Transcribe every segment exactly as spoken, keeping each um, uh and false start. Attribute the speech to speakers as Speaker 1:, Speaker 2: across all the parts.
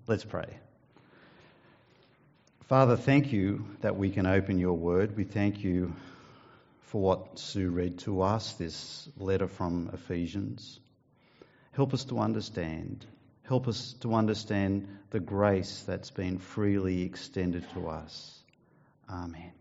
Speaker 1: Let's pray. Father, thank you that we can open your word. We thank you for what Sue read to us, this letter from Ephesians. Help us to understand. Help us to understand the grace that's been freely extended to us. Amen.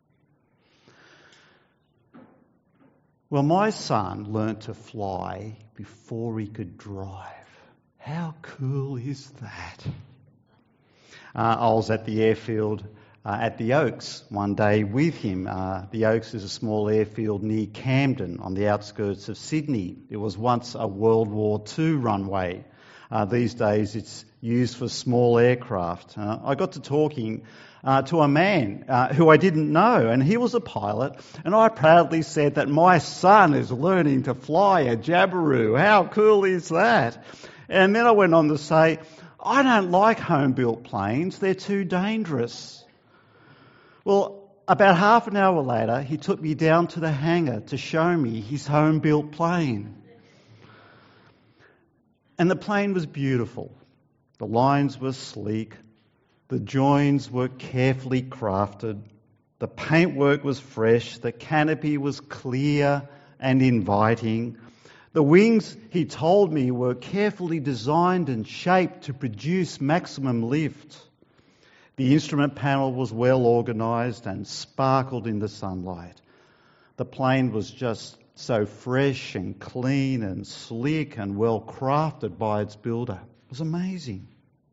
Speaker 1: Well, my son learnt to fly before he could drive. How cool is that? Uh, I was at the airfield uh, at the Oaks one day with him. Uh, the Oaks is a small airfield near Camden on the outskirts of Sydney. It was once a World War Two runway. Uh, these days it's used for small aircraft. Uh, I got to talking uh, to a man uh, who I didn't know, and he was a pilot, and I proudly said that my son is learning to fly a Jabiru. How cool is that? And then I went on to say, I don't like home-built planes. They're too dangerous. Well, about half an hour later, he took me down to the hangar to show me his home-built plane. And the plane was beautiful. The lines were sleek. The joins were carefully crafted. The paintwork was fresh. The canopy was clear and inviting. The wings, he told me, were carefully designed and shaped to produce maximum lift. The instrument panel was well organised and sparkled in the sunlight. The plane was just so fresh and clean and slick and well crafted by its builder. It was amazing.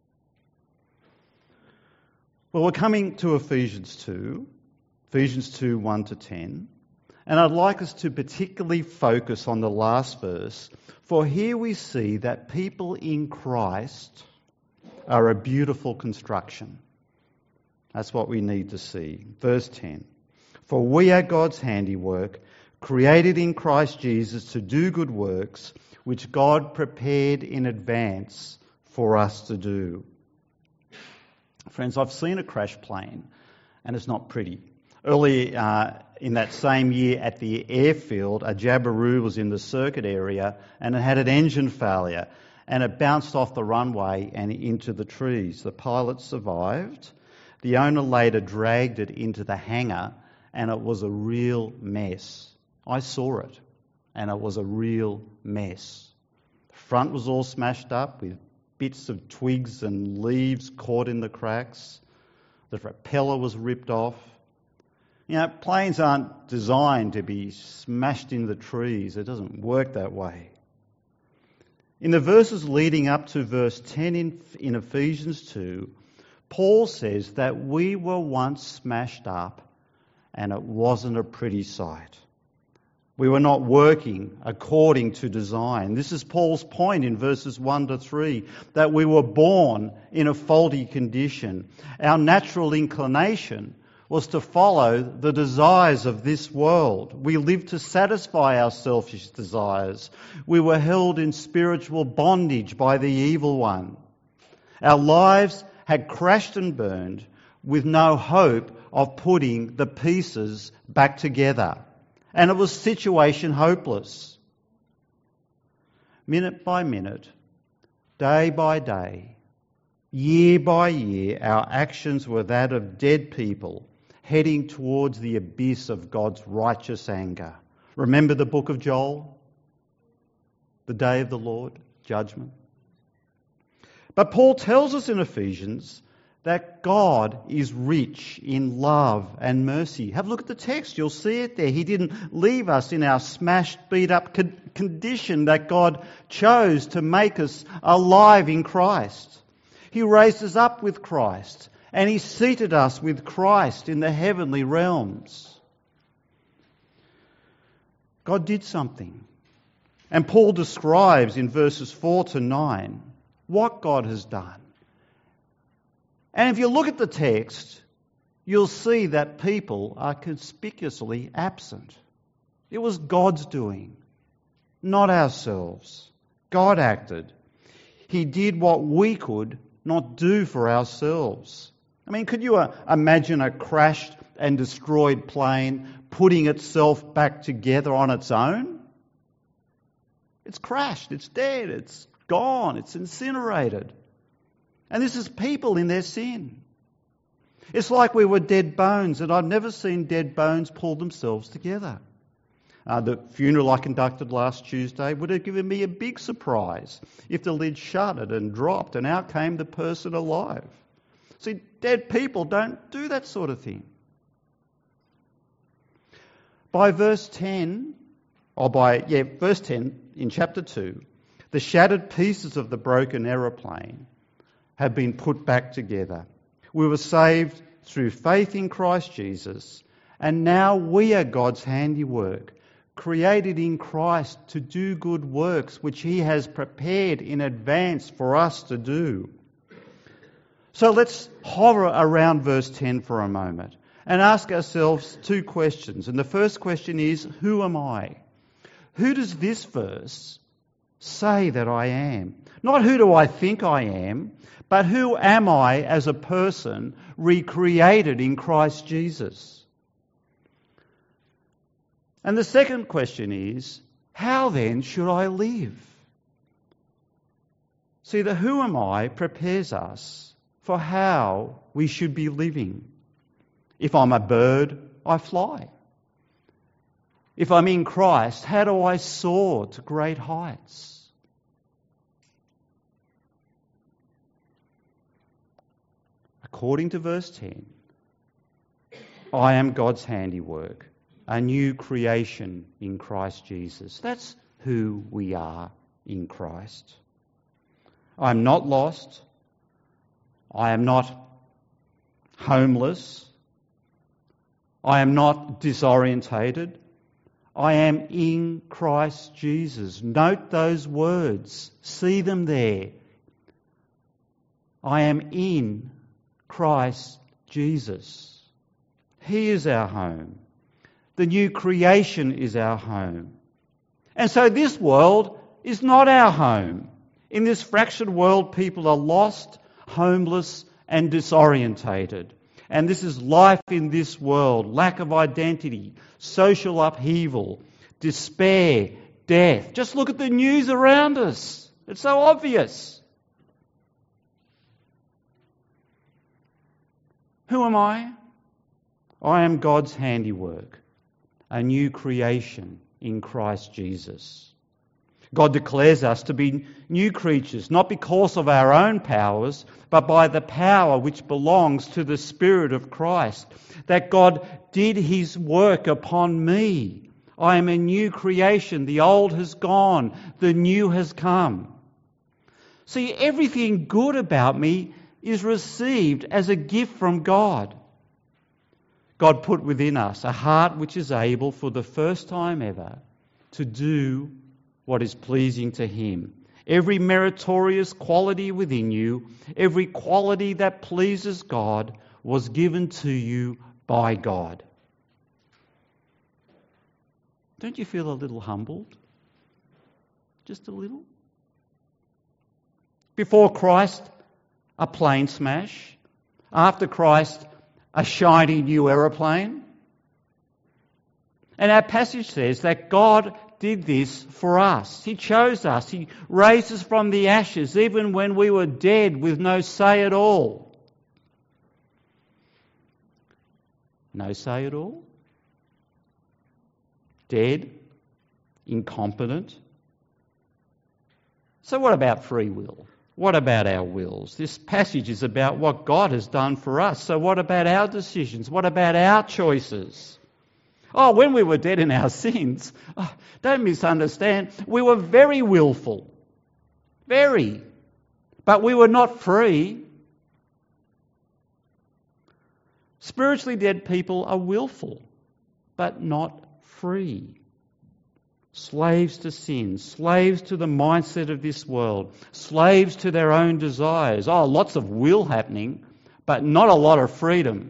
Speaker 1: Well, we're coming to Ephesians two, Ephesians two, one to ten. And I'd like us to particularly focus on the last verse, for here we see that people in Christ are a beautiful construction. That's what we need to see. Verse ten. For we are God's handiwork, created in Christ Jesus to do good works, which God prepared in advance for us to do. Friends, I've seen a crash plane, and it's not pretty. Early uh, in that same year at the airfield, a Jabiru was in the circuit area and it had an engine failure, and it bounced off the runway and into the trees. The pilot survived. The owner later dragged it into the hangar, and it was a real mess. I saw it, and it was a real mess. The front was all smashed up with bits of twigs and leaves caught in the cracks. The propeller was ripped off. You know, planes aren't designed to be smashed in the trees. It doesn't work that way. In the verses leading up to verse ten in, in Ephesians two, Paul says that we were once smashed up and it wasn't a pretty sight. We were not working according to design. This is Paul's point in verses one to three, that we were born in a faulty condition. Our natural inclination was to follow the desires of this world. We lived to satisfy our selfish desires. We were held in spiritual bondage by the evil one. Our lives had crashed and burned with no hope of putting the pieces back together. And it was situation hopeless. Minute by minute, day by day, year by year, our actions were that of dead people heading towards the abyss of God's righteous anger. Remember the book of Joel? The day of the Lord, judgment. But Paul tells us in Ephesians that God is rich in love and mercy. Have a look at the text, you'll see it there. He didn't leave us in our smashed, beat up condition, that God chose to make us alive in Christ. He raised us up with Christ, and He seated us with Christ in the heavenly realms. God did something. And Paul describes in verses four to nine what God has done. And if you look at the text, you'll see that people are conspicuously absent. It was God's doing, not ourselves. God acted. He did what we could not do for ourselves. I mean, could you uh, imagine a crashed and destroyed plane putting itself back together on its own? It's crashed, it's dead, it's gone, it's incinerated. And this is people in their sin. It's like we were dead bones, and I've never seen dead bones pull themselves together. Uh, the funeral I conducted last Tuesday would have given me a big surprise if the lid shuttered and dropped and out came the person alive. See, dead people don't do that sort of thing. By verse ten, or by, yeah, verse ten in chapter two, the shattered pieces of the broken aeroplane have been put back together. We were saved through faith in Christ Jesus, and now we are God's handiwork, created in Christ to do good works which He has prepared in advance for us to do. So let's hover around verse ten for a moment and ask ourselves two questions. And the first question is, who am I? Who does this verse say that I am? Not who do I think I am, but who am I as a person recreated in Christ Jesus? And the second question is, how then should I live? See, the who am I prepares us for how we should be living. If I'm a bird, I fly. If I'm in Christ, how do I soar to great heights? According to verse ten, I am God's handiwork, a new creation in Christ Jesus. That's who we are in Christ. I'm not lost. I am not homeless. I am not disorientated. I am in Christ Jesus. Note those words. See them there. I am in Christ Jesus. He is our home. The new creation is our home. And so this world is not our home. In this fractured world, people are lost, homeless, and disorientated. And this is life in this world, lack of identity, social upheaval, despair, death. Just look at the news around us. It's so obvious. Who am I? I am God's handiwork, a new creation in Christ Jesus. God declares us to be new creatures, not because of our own powers, but by the power which belongs to the Spirit of Christ. That God did His work upon me. I am a new creation. The old has gone. The new has come. See, everything good about me is received as a gift from God. God put within us a heart which is able for the first time ever to do what is pleasing to Him. Every meritorious quality within you, every quality that pleases God, was given to you by God. Don't you feel a little humbled? Just a little? Before Christ, a plane smash. After Christ, a shiny new aeroplane. And our passage says that God did this for us. He chose us. He raised us from the ashes even when we were dead with no say at all. No say at all? Dead? Incompetent? So what about free will? What about our wills? This passage is about what God has done for us. So what about our decisions? What about our choices? Oh, when we were dead in our sins, oh, don't misunderstand, we were very willful. Very. But we were not free. Spiritually dead people are willful, but not free. Slaves to sin, slaves to the mindset of this world, slaves to their own desires. Oh, lots of will happening, but not a lot of freedom.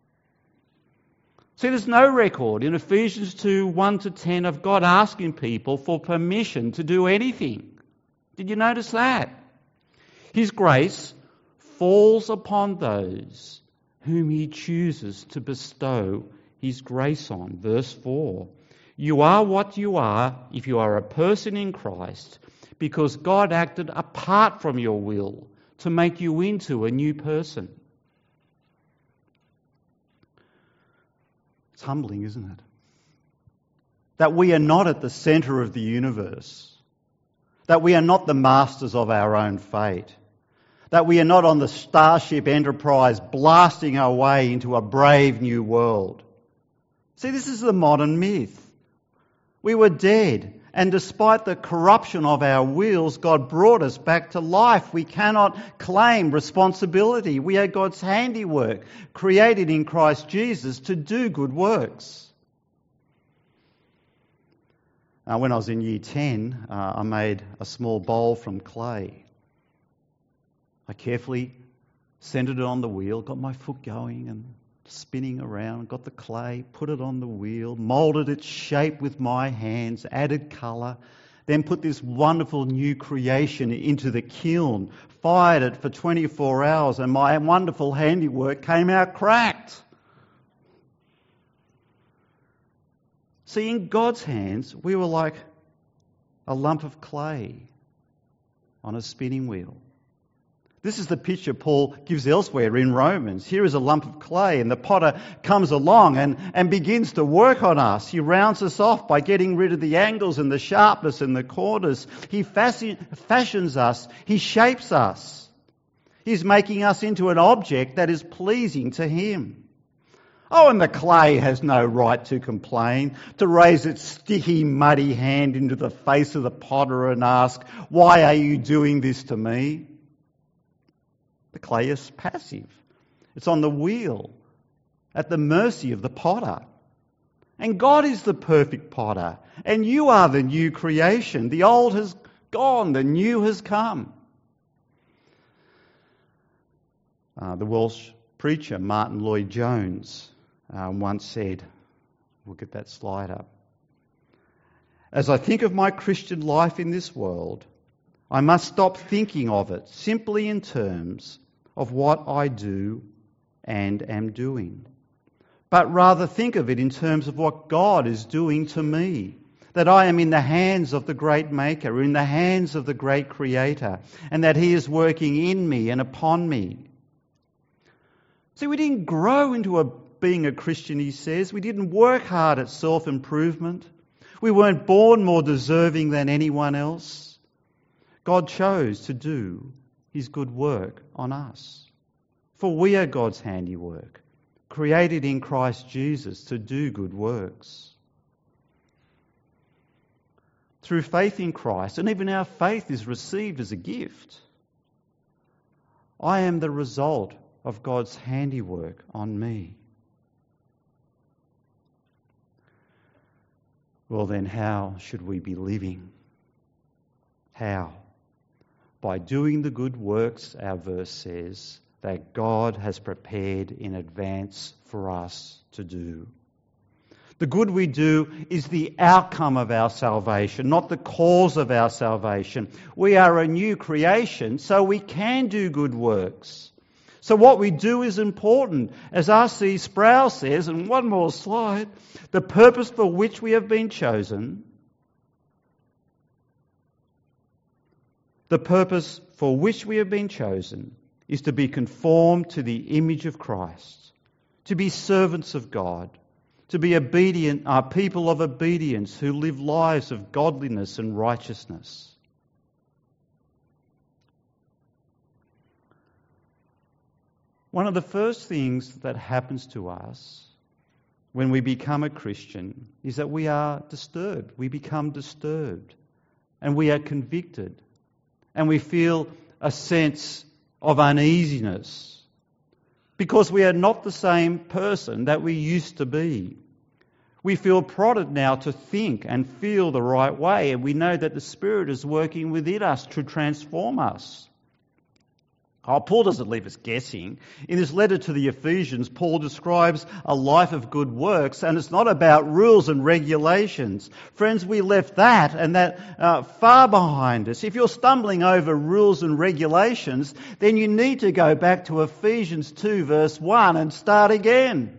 Speaker 1: See, there's no record in Ephesians two, one to ten of God asking people for permission to do anything. Did you notice that? His grace falls upon those whom He chooses to bestow His grace on. Verse four. You are what you are if you are a person in Christ, because God acted apart from your will to make you into a new person. It's humbling, isn't it? That we are not at the centre of the universe. That we are not the masters of our own fate. That we are not on the Starship Enterprise blasting our way into a brave new world. See, this is the modern myth. We were dead, and despite the corruption of our wills, God brought us back to life. We cannot claim responsibility. We are God's handiwork, created in Christ Jesus to do good works. Uh, when I was in year ten, uh, I made a small bowl from clay. I carefully centred it on the wheel, got my foot going and spinning around, got the clay, put it on the wheel, moulded its shape with my hands, added colour, then put this wonderful new creation into the kiln, fired it for twenty-four hours, and my wonderful handiwork came out cracked. See, in God's hands, we were like a lump of clay on a spinning wheel. This is the picture Paul gives elsewhere in Romans. Here is a lump of clay, and the potter comes along and, and begins to work on us. He rounds us off by getting rid of the angles and the sharpness and the corners. He fashion, fashions us. He shapes us. He's making us into an object that is pleasing to him. Oh, and the clay has no right to complain, to raise its sticky, muddy hand into the face of the potter and ask, "Why are you doing this to me?" The clay is passive. It's on the wheel, at the mercy of the potter. And God is the perfect potter, and you are the new creation. The old has gone, the new has come. Uh, the Welsh preacher Martin Lloyd-Jones uh, once said, we'll get that slide up, "As I think of my Christian life in this world, I must stop thinking of it simply in terms of what I do and am doing, but rather think of it in terms of what God is doing to me, that I am in the hands of the great Maker, in the hands of the great Creator, and that He is working in me and upon me." See, we didn't grow into a, being a Christian, he says. We didn't work hard at self-improvement. We weren't born more deserving than anyone else. God chose to do His good work on us. For we are God's handiwork, created in Christ Jesus to do good works. Through faith in Christ, and even our faith is received as a gift, I am the result of God's handiwork on me. Well then, how should we be living? How? By doing the good works, our verse says, that God has prepared in advance for us to do. The good we do is the outcome of our salvation, not the cause of our salvation. We are a new creation, so we can do good works. So what we do is important. As R C Sproul says, and one more slide, the purpose for which we have been chosen, the purpose for which we have been chosen is to be conformed to the image of Christ, to be servants of God, to be obedient, are people of obedience who live lives of godliness and righteousness. One of the first things that happens to us when we become a Christian is that we are disturbed. We become disturbed and we are convicted and we feel a sense of uneasiness because we are not the same person that we used to be. We feel prodded now to think and feel the right way, and we know that the Spirit is working within us to transform us. Oh, Paul doesn't leave us guessing. In his letter to the Ephesians, Paul describes a life of good works, and it's not about rules and regulations. Friends, we left that and that uh, far behind us. If you're stumbling over rules and regulations, then you need to go back to Ephesians two verse one and start again.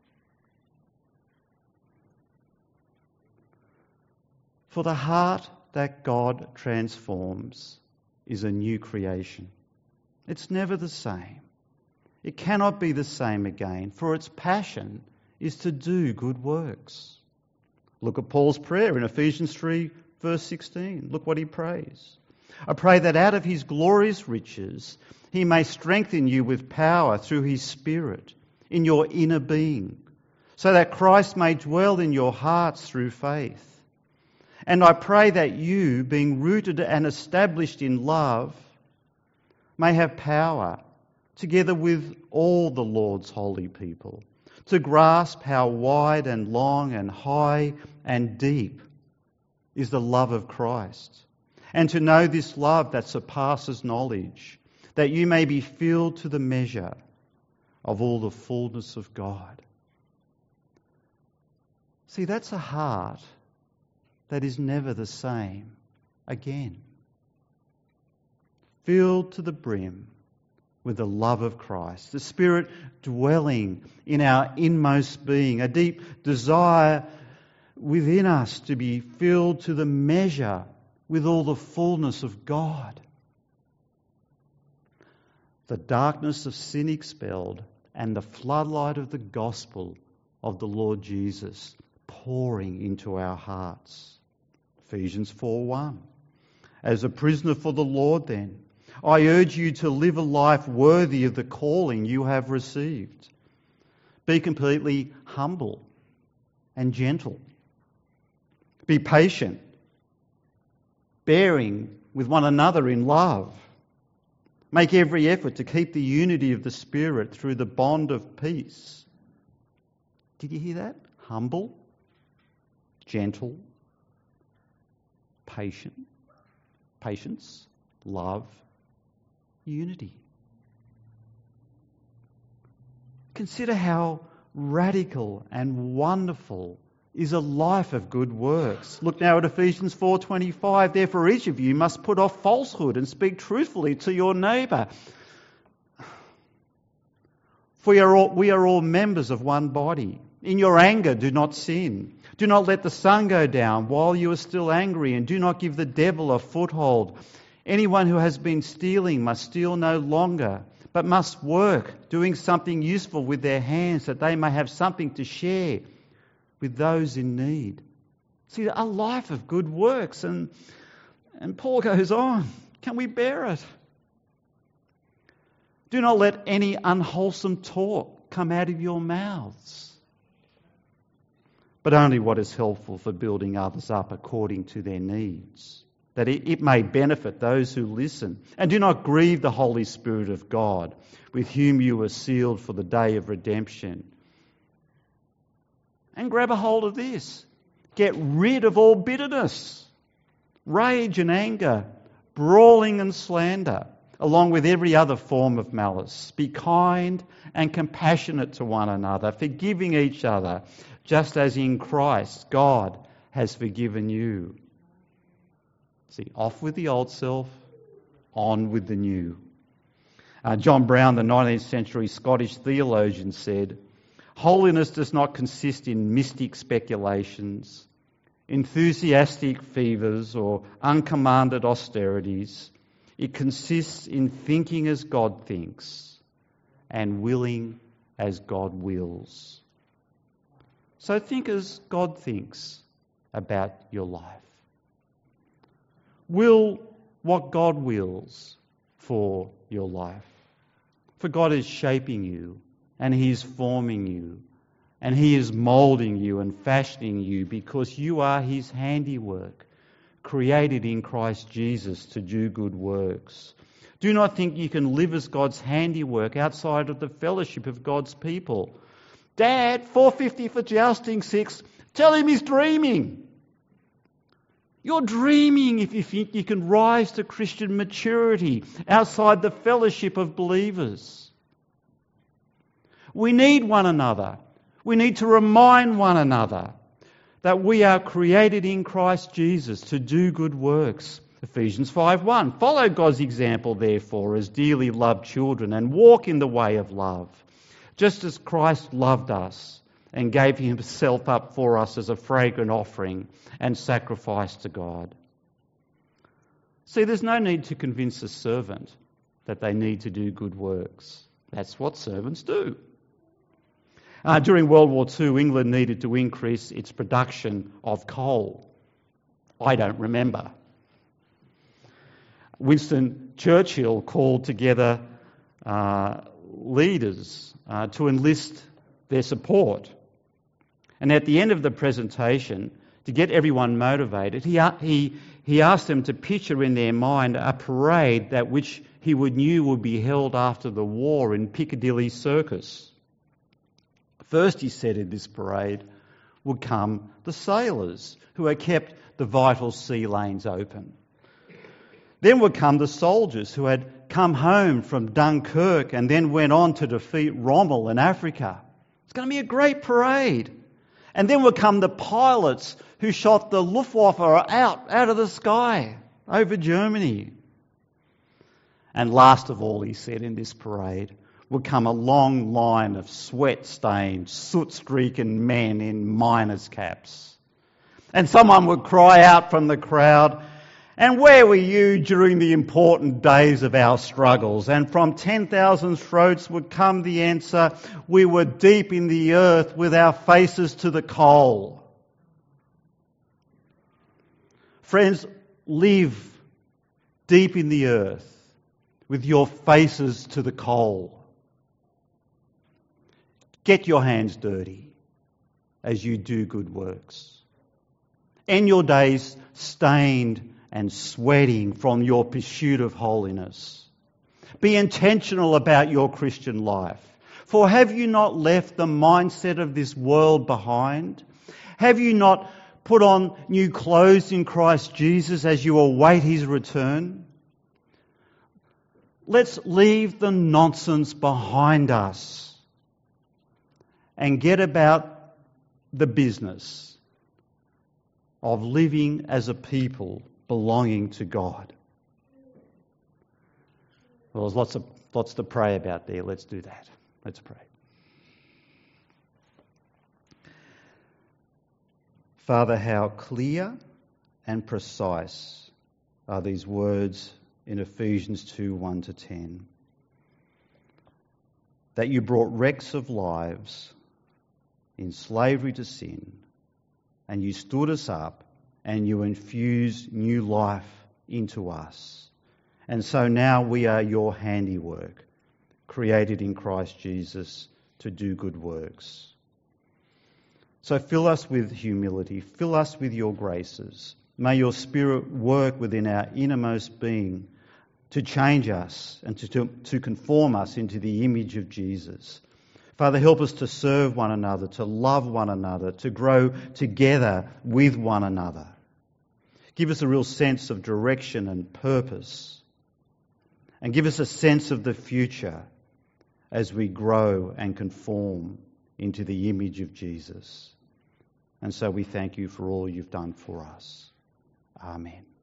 Speaker 1: For the heart that God transforms is a new creation. It's never the same. It cannot be the same again, for its passion is to do good works. Look at Paul's prayer in Ephesians three, verse sixteen. Look what he prays. I pray that out of his glorious riches he may strengthen you with power through his Spirit in your inner being, so that Christ may dwell in your hearts through faith. And I pray that you, being rooted and established in love, may have power, together with all the Lord's holy people, to grasp how wide and long and high and deep is the love of Christ, and to know this love that surpasses knowledge, that you may be filled to the measure of all the fullness of God. See, that's a heart that is never the same again. Filled to the brim with the love of Christ, the Spirit dwelling in our inmost being, a deep desire within us to be filled to the measure with all the fullness of God. The darkness of sin expelled and the floodlight of the gospel of the Lord Jesus pouring into our hearts. Ephesians four one. As a prisoner for the Lord then, I urge you to live a life worthy of the calling you have received. Be completely humble and gentle. Be patient, bearing with one another in love. Make every effort to keep the unity of the Spirit through the bond of peace. Did you hear that? Humble, gentle, patient, patience, love, unity. Consider how radical and wonderful is a life of good works. Look now at Ephesians four twenty-five. Therefore each of you must put off falsehood and speak truthfully to your neighbour. For we are all, we are all members of one body. In your anger do not sin. Do not let the sun go down while you are still angry, and do not give the devil a foothold. Anyone who has been stealing must steal no longer, but must work, doing something useful with their hands, that they may have something to share with those in need. See, a life of good works. And, and Paul goes on, can we bear it? Do not let any unwholesome talk come out of your mouths, but only what is helpful for building others up according to their needs, that it, it may benefit those who listen. And do not grieve the Holy Spirit of God, with whom you were sealed for the day of redemption. And grab a hold of this. Get rid of all bitterness, rage and anger, brawling and slander, along with every other form of malice. Be kind and compassionate to one another, forgiving each other, just as in Christ God has forgiven you. See, off with the old self, on with the new. Uh, John Brown, the nineteenth century Scottish theologian, said, holiness does not consist in mystic speculations, enthusiastic fevers, or uncommanded austerities. It consists in thinking as God thinks and willing as God wills. So think as God thinks about your life. Will what God wills for your life. For God is shaping you, and He is forming you, and He is moulding you and fashioning you, because you are His handiwork, created in Christ Jesus to do good works. Do not think you can live as God's handiwork outside of the fellowship of God's people. Dad, four fifty for jousting six. Tell him he's dreaming. You're dreaming if you think you can rise to Christian maturity outside the fellowship of believers. We need one another. We need to remind one another that we are created in Christ Jesus to do good works. Ephesians five one. Follow God's example, therefore, as dearly loved children, and walk in the way of love, just as Christ loved us and gave Himself up for us as a fragrant offering and sacrifice to God. See, there's no need to convince a servant that they need to do good works. That's what servants do. Uh, during World War Two, England needed to increase its production of coal. I don't remember. Winston Churchill called together uh, leaders uh, to enlist their support. And at the end of the presentation, to get everyone motivated, he, he, he asked them to picture in their mind a parade that which he would knew would be held after the war in Piccadilly Circus. First, he said, in this parade would come the sailors who had kept the vital sea lanes open. Then would come the soldiers who had come home from Dunkirk and then went on to defeat Rommel in Africa. It's going to be a great parade. And then would come the pilots who shot the Luftwaffe out, out of the sky over Germany. And last of all, he said, in this parade would come a long line of sweat-stained, soot-streaken men in miners' caps. And someone would cry out from the crowd, "And where were you during the important days of our struggles?" And from ten thousand throats would come the answer, "We were deep in the earth with our faces to the coal." Friends, live deep in the earth with your faces to the coal. Get your hands dirty as you do good works. End your days stained and sweating from your pursuit of holiness. Be intentional about your Christian life. For have you not left the mindset of this world behind? Have you not put on new clothes in Christ Jesus as you await his return? Let's leave the nonsense behind us and get about the business of living as a people belonging to God. Well, there's lots of lots to pray about there. Let's do that. Let's pray. Father, how clear and precise are these words in Ephesians two, one to ten. That you brought wrecks of lives in slavery to sin, and you stood us up and you infused new life into us. And so now we are your handiwork, created in Christ Jesus to do good works. So fill us with humility, fill us with your graces. May your Spirit work within our innermost being to change us and to, to, to conform us into the image of Jesus. Father, help us to serve one another, to love one another, to grow together with one another. Give us a real sense of direction and purpose. And give us a sense of the future as we grow and conform into the image of Jesus. And so we thank you for all you've done for us. Amen.